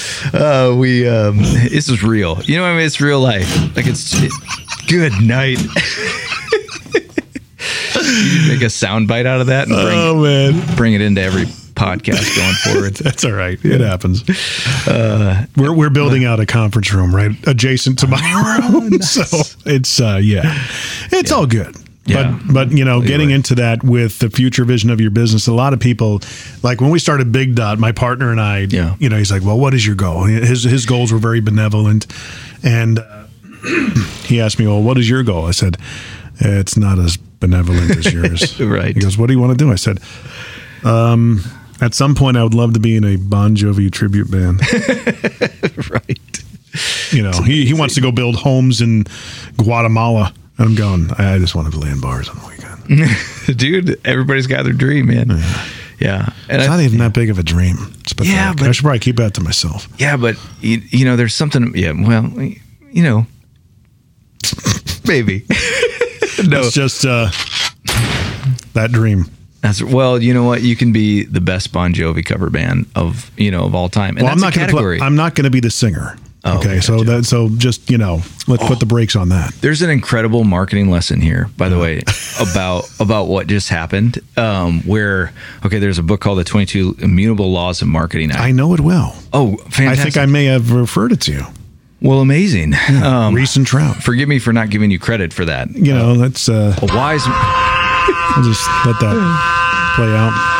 This is real. It's real life. Like good night. You make a sound bite out of that and bring it into every podcast going forward. That's all right. It happens. We're building out a conference room right adjacent to my room. Nice. So it's it's all good. Yeah. But getting into that with the future vision of your business, a lot of people, like when we started Big Dot, my partner and I, he's like, well, what is your goal? His goals were very benevolent. And he asked me, well, what is your goal? I said, it's not as benevolent as yours. Right. He goes, what do you want to do? I said, at some point I would love to be in a Bon Jovi tribute band. Right. He wants to go build homes in Guatemala. I'm going, I just want to play in bars on the weekend. Dude, everybody's got their dream, man. Yeah. And it's not even that big of a dream. It's pathetic. Yeah, but I should probably keep that to myself. Yeah, but, there's something, maybe. No. It's just that dream. Well, you know what? You can be the best Bon Jovi cover band of all time. And I'm that's not going to be the singer. Oh, okay, so just let's put the brakes on that. There's an incredible marketing lesson here, by the way, about what just happened. Where there's a book called The 22 Immutable Laws of Marketing. I know it well. Oh, fantastic! I think I may have referred it to you. Well, amazing. Reese and Trout. Forgive me for not giving you credit for that. That's a wise. I'll just let that play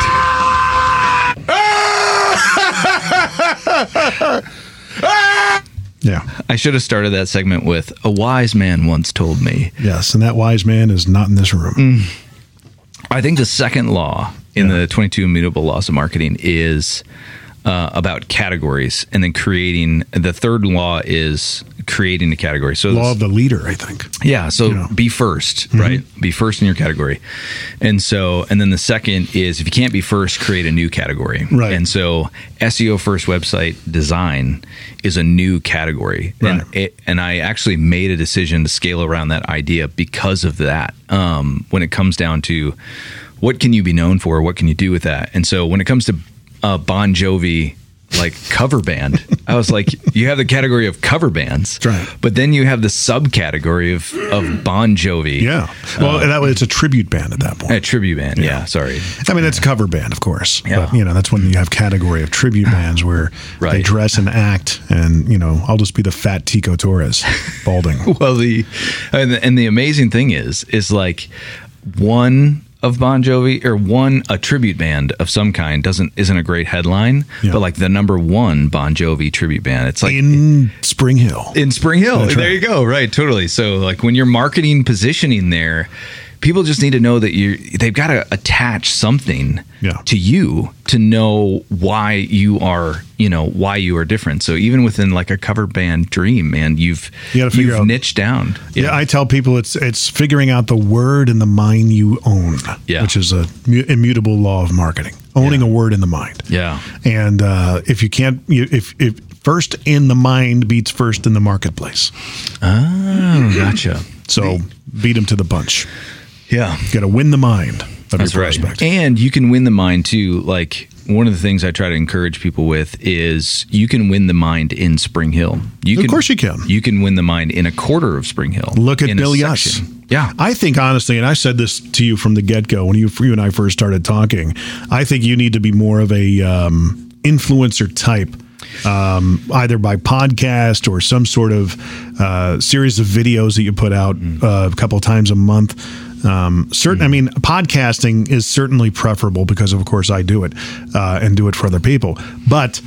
out. Yeah. I should have started that segment with a wise man once told me. Yes, and that wise man is not in this room. I think the second law in the 22 Immutable Laws of Marketing is about categories, and then the third law is creating a category. So law of the leader, I think. Yeah. So be first, right? Be first in your category. And then the second is, if you can't be first, create a new category. Right. And so SEO first website design is a new category. Right. And I actually made a decision to scale around that idea because of that. When it comes down to what can you be known for? What can you do with that? And so when it comes to Bon Jovi cover band, I was like, you have the category of cover bands, right, but then you have the subcategory of Bon Jovi. Yeah. Well, that way it's a tribute band at that point. A tribute band. Yeah. Sorry. I mean, it's a cover band, of course. Yeah. But, that's when you have category of tribute bands where they dress and act, and I'll just be the fat Tico Torres, balding. Well, the amazing thing is one of Bon Jovi, or a tribute band of some kind isn't a great headline, but the number one Bon Jovi tribute band, it's in Spring Hill. In Spring Hill. That's there right. You go. Right. Totally. So when you're marketing positioning there, people just need to know that they've got to attach something to you to know why you are different. So even within a cover band dream, man, you've niched down. Yeah. I tell people it's figuring out the word in the mind you own, which is a immutable law of marketing. Owning a word in the mind. Yeah. And if you can't, if first in the mind beats first in the marketplace. Oh, gotcha. So beat them to the punch. Yeah. You got to win the mind of your prospect. Right. And you can win the mind too. One of the things I try to encourage people with is you can win the mind in Spring Hill. Of course you can. You can win the mind in a quarter of Spring Hill. Look at Bill Yuss. Yeah. I think, honestly, and I said this to you from the get-go when you and I first started talking, I think you need to be more of a influencer type, either by podcast or some sort of series of videos that you put out a couple of times a month. I mean, podcasting is certainly preferable because, of course, I do it and do it for other people. But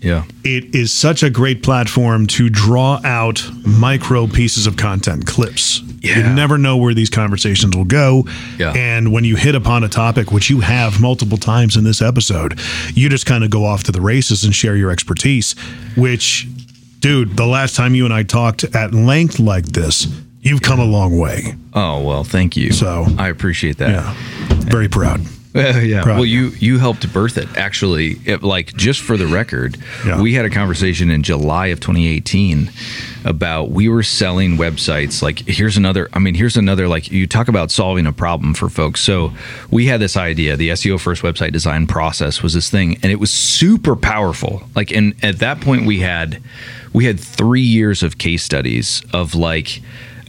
it is such a great platform to draw out micro pieces of content, clips. Yeah. You never know where these conversations will go. Yeah. And when you hit upon a topic, which you have multiple times in this episode, you just kind of go off to the races and share your expertise, which, dude, the last time you and I talked at length like this, you've come a long way. Oh, well, thank you. So I appreciate that. Yeah. Very proud. Yeah. Well, you helped birth it, actually. Just for the record, we had a conversation in July of 2018 about we were selling websites. Here's another, you talk about solving a problem for folks. So we had this idea, the SEO first website design process was this thing, and it was super powerful. And at that point we had 3 years of case studies of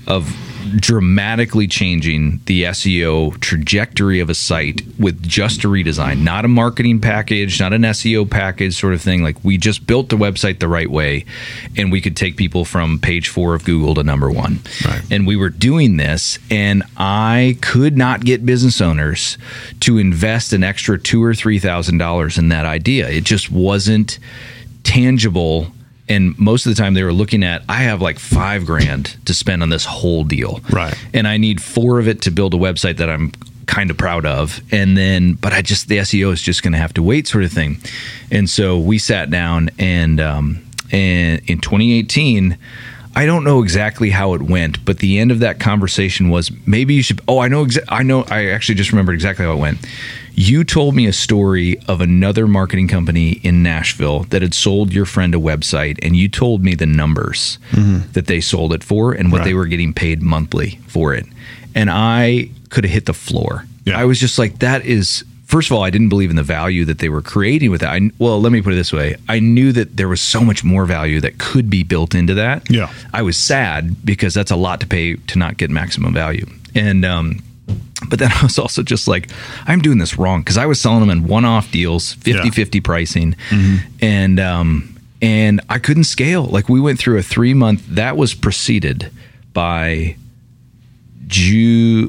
dramatically changing the SEO trajectory of a site with just a redesign, not a marketing package, not an SEO package sort of thing. Like, we just built the website the right way, and we could take people from page 4 of Google to number 1. Right. And we were doing this, and I could not get business owners to invest an extra $2,000 or $3,000 in that idea. It just wasn't tangible. And most of the time they were looking at, I have like $5,000 to spend on this whole deal. Right. And I need 4 of it to build a website that I'm kind of proud of. And then, but the SEO is just going to have to wait, sort of thing. And so we sat down and in 2018, I don't know exactly how it went, but the end of that conversation was, maybe you should, I actually just remembered exactly how it went. You told me a story of another marketing company in Nashville that had sold your friend a website, and you told me the numbers that they sold it for and what they were getting paid monthly for it. And I could have hit the floor. Yeah. I was just like, that is, first of all, I didn't believe in the value that they were creating with that. Well, let me put it this way. I knew that there was so much more value that could be built into that. Yeah. I was sad because that's a lot to pay to not get maximum value. And, but then I was also just like, I'm doing this wrong, because I was selling them in one-off deals, 50-50 pricing, and I couldn't scale. Like, we went through a 3-month that was preceded by June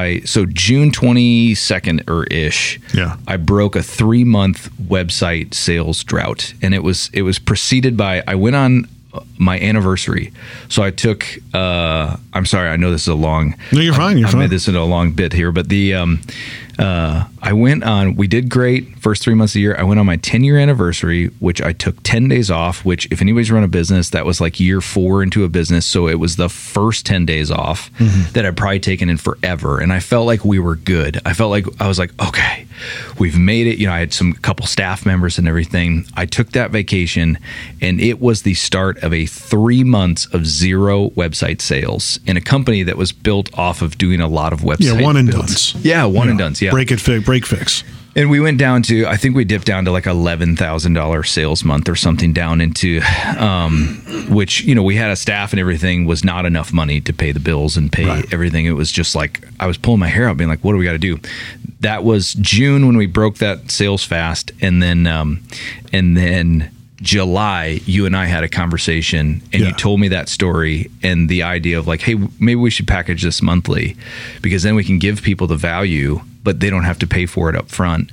22nd or ish. Yeah. I broke a 3-month website sales drought, and it was preceded by, I went on my anniversary. So I took, I'm sorry, I know this is a long, no, you're fine. I made this into a long bit here, but I went on, we did great first 3 months of the year. I went on my 10-year anniversary, which I took 10 days off, which if anybody's run a business, that was like year 4 into a business. So it was the first 10 days off that I'd probably taken in forever. And I felt like we were good. I was like, okay, we've made it. You know, I had couple staff members and everything. I took that vacation, and it was the start of a 3 months of 0 website sales in a company that was built off of doing a lot of website one and builds. dones. Yeah, one and dones. Yeah. Break fix. And we went down to, I think we dipped down to like $11,000 sales month or something, down into, which, you know, we had a staff and everything, was not enough money to pay the bills and pay everything. It was just like, I was pulling my hair out being like, what do we got to do? That was June when we broke that sales fast. And then July, you and I had a conversation, and you told me that story and the idea of like, hey, maybe we should package this monthly, because then we can give people the value, but they don't have to pay for it up front.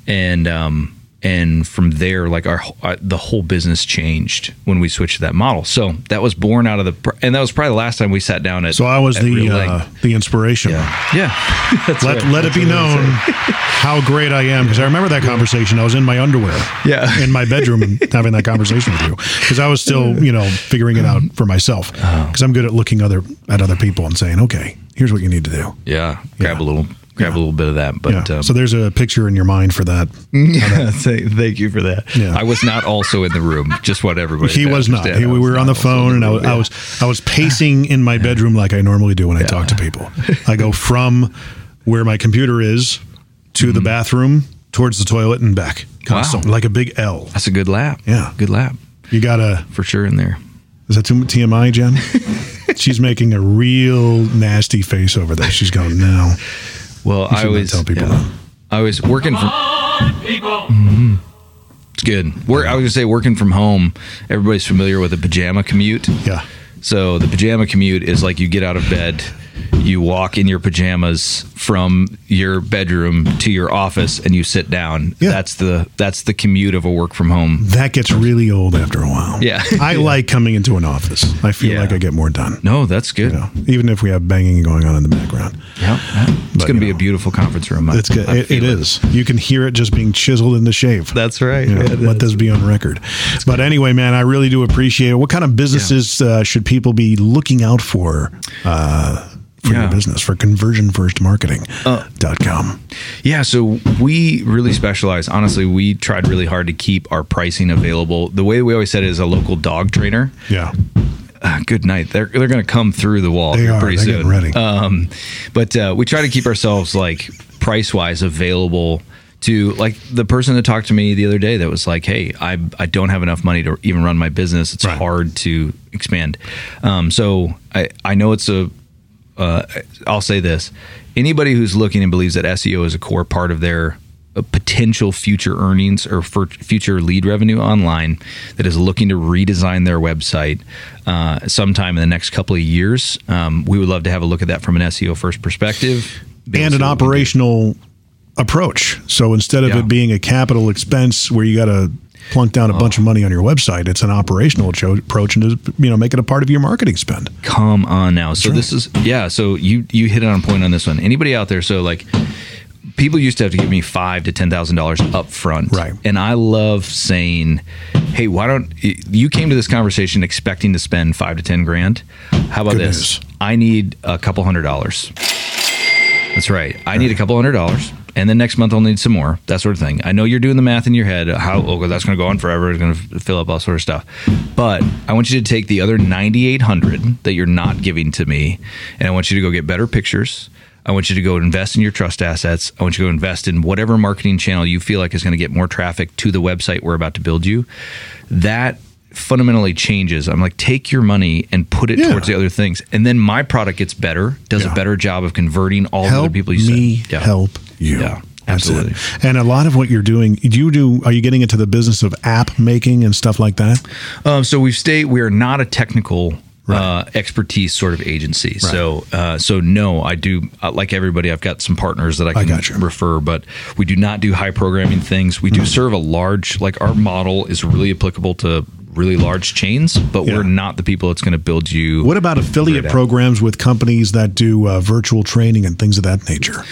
And from there, like the whole business changed when we switched to that model. So that was born out of and that was probably the last time we sat down at. So I was the inspiration. Yeah. Let it be known how great I am, because I remember that conversation. I was in my underwear, in my bedroom, and having that conversation with you, because I was still, figuring it out for myself. Because I'm good at looking at other people and saying, okay, here's what you need to do. Yeah, grab a little bit of that. But so there's a picture in your mind for that. Thank you for that. Yeah. I was not also in the room. Just what everybody. He was not. We were on the phone, and I was pacing in my bedroom like I normally do when I talk to people. I go from where my computer is to the bathroom, towards the toilet, and back. Constantly, like a big L. That's a good lap. Yeah, good lap. You gotta for sure in there. Is that too TMI, Jen? She's making a real nasty face over there. She's going, no. Well, I always tell people that. I was working from. It's good. I was going to say, working from home, everybody's familiar with a pajama commute. Yeah. So the pajama commute is like, you get out of bed, you walk in your pajamas from your bedroom to your office, and you sit down. Yeah. That's the commute of a work from home. That gets really old after a while. Yeah. I like coming into an office. I feel like I get more done. No, that's good. Even if we have banging going on in the background. Yeah. It's going to be a beautiful conference room. It's good. It is. You can hear it just being chiseled in the shave. That's right. Let this be on record. But anyway, man, I really do appreciate it. What kind of businesses should people be looking out for your business, for conversionfirstmarketing.com? Yeah, so we really specialize. Honestly, we tried really hard to keep our pricing available. The way we always said it is a local dog trainer. Yeah. Good night. They're going to come through the wall pretty soon. Getting ready. But we try to keep ourselves like price-wise available to, like, the person that talked to me the other day that was like, hey, I don't have enough money to even run my business. It's hard to expand. So I know it's a I'll say this. Anybody who's looking and believes that SEO is a core part of their potential future earnings or for future lead revenue online, that is looking to redesign their website sometime in the next couple of years, we would love to have a look at that from an SEO first perspective. And an operational approach. So instead of it being a capital expense where you got to plunk down a bunch of money on your website, it's an operational approach, and just, make it a part of your marketing spend. Come on now. So this is, so you hit it on point on this one. Anybody out there, so like, people used to have to give me $5,000 to $10,000 up front. Right. And I love saying, hey, why don't you came to this conversation expecting to spend $5,000 to $10,000. How about this? I need a couple $100. That's right. I need a couple $100. And then next month I'll need some more, that sort of thing. I know you're doing the math in your head. That's going to go on forever. It's going to fill up all sort of stuff. But I want you to take the other $9,800 that you're not giving to me, and I want you to go get better pictures. I want you to go invest in your trust assets. I want you to go invest in whatever marketing channel you feel like is going to get more traffic to the website we're about to build you. That fundamentally changes. I'm like, take your money and put it towards the other things. And then my product gets better, does a better job of converting all the other people you said. Help you. Yeah, absolutely. And a lot of what you're doing, are you getting into the business of app making and stuff like that? So we are not a technical expertise sort of agency. Right. So no, I do, like everybody, I've got some partners that I can refer, but we do not do high programming things. We do serve a large, like our model is really applicable to really large chains, but we're not the people that's going to build you. What about affiliate programs with companies that do virtual training and things of that nature?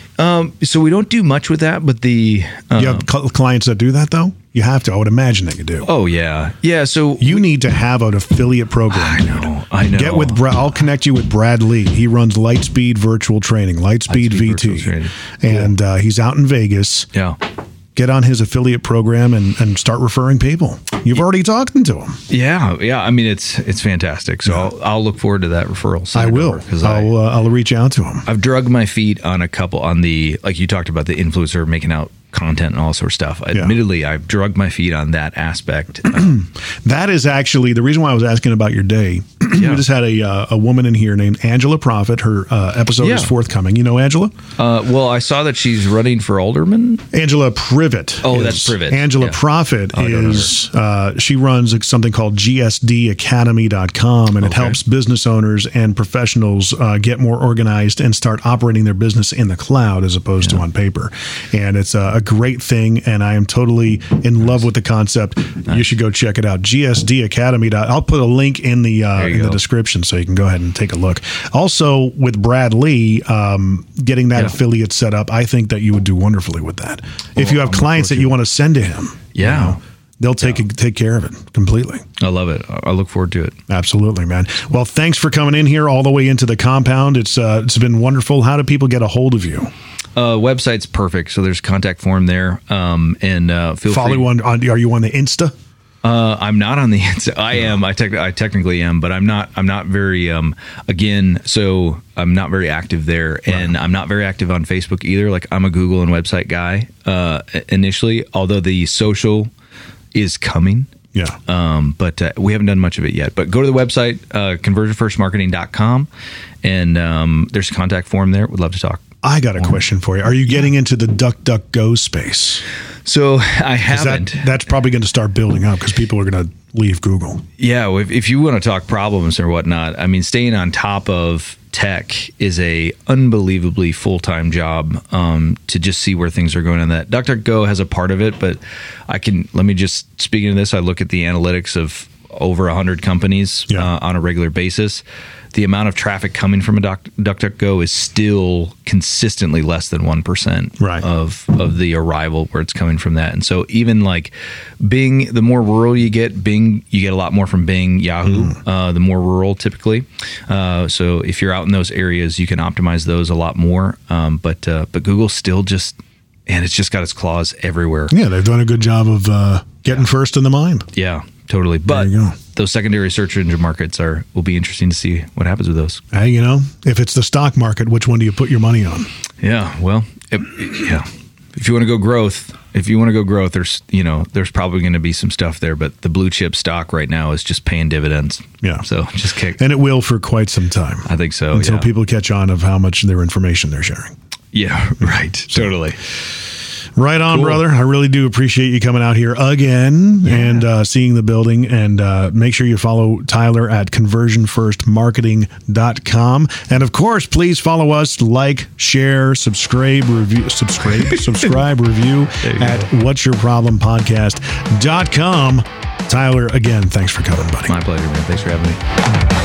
So we don't do much with that, but you have clients that do that though? You have to. I would imagine that you do. Oh yeah. Yeah. So you need to have an affiliate program. I know. Get with I'll connect you with Brad Lee. He runs Lightspeed Virtual Training, Lightspeed VT. And he's out in Vegas. Yeah. Get on his affiliate program and start referring people. You've already talked to him. Yeah. I mean, it's fantastic. So I'll look forward to that referral. I will. I'll reach out to him. I've drugged my feet on a couple on the, like you talked about, the influencer making out content and all sorts of stuff. Admittedly, I've drugged my feet on that aspect. That is actually the reason why I was asking about your day. We just had a woman in here named Angela Profit. Her episode is forthcoming. You know Angela? Well, I saw that she's running for alderman. Angela Privet. Oh, that's Privet. Angela Profit is, she runs something called GSDacademy.com, and it helps business owners and professionals get more organized and start operating their business in the cloud as opposed to on paper. And it's a great thing, and I am totally in love with the concept. You should go check it out. GSD Academy. I'll put a link in the description so you can go ahead and take a look. Also, with Brad Lee, getting that affiliate set up, I think that you would do wonderfully with that. If you have clients that you want to send to him, they'll take care of it completely. I love it. I look forward to it. Absolutely, man. Well, thanks for coming in here all the way into the compound. It's been wonderful. How do people get a hold of you? Website's perfect. So there's a contact form there. And feel free. Are you on the Insta? I'm not on the Insta. I am. I technically am, but I'm not very. Again, so I'm not very active there, and I'm not very active on Facebook either. Like, I'm a Google and website guy initially, although the social is coming. Yeah. But we haven't done much of it yet. But go to the website, conversionfirstmarketing.com, and there's a contact form there. Would love to talk. I got a question for you. Are you getting into the DuckDuckGo space? So I haven't. That's probably going to start building up because people are going to leave Google. Yeah. If you want to talk problems or whatnot, I mean, staying on top of tech is a unbelievably full-time job to just see where things are going on that. DuckDuckGo has a part of it, but let me just, speaking of this, I look at the analytics of over 100 companies on a regular basis. The amount of traffic coming from a DuckDuckGo is still consistently less than 1% of the arrival where it's coming from that. And so even like Bing, the more rural you get, Bing, you get a lot more from Bing, Yahoo, the more rural typically. So if you're out in those areas, you can optimize those a lot more. But Google still and it's just got its claws everywhere. Yeah, they've done a good job of getting first in the mind. Yeah, totally. But those secondary search engine markets will be interesting to see what happens with those. Hey, if it's the stock market, which one do you put your money on? Yeah, well, if you want to go growth, there's probably going to be some stuff there, but the blue chip stock right now is just paying dividends. Yeah. So just kick. And it will for quite some time. I think so. Until people catch on of how much their information they're sharing. Yeah, right. Totally. Right on, brother. I really do appreciate you coming out here again and seeing the building. And make sure you follow Tyler at conversionfirstmarketing.com. And of course, please follow us, like, share, subscribe, review at whatsyourproblempodcast.com. Tyler, again, thanks for coming, buddy. My pleasure, man. Thanks for having me.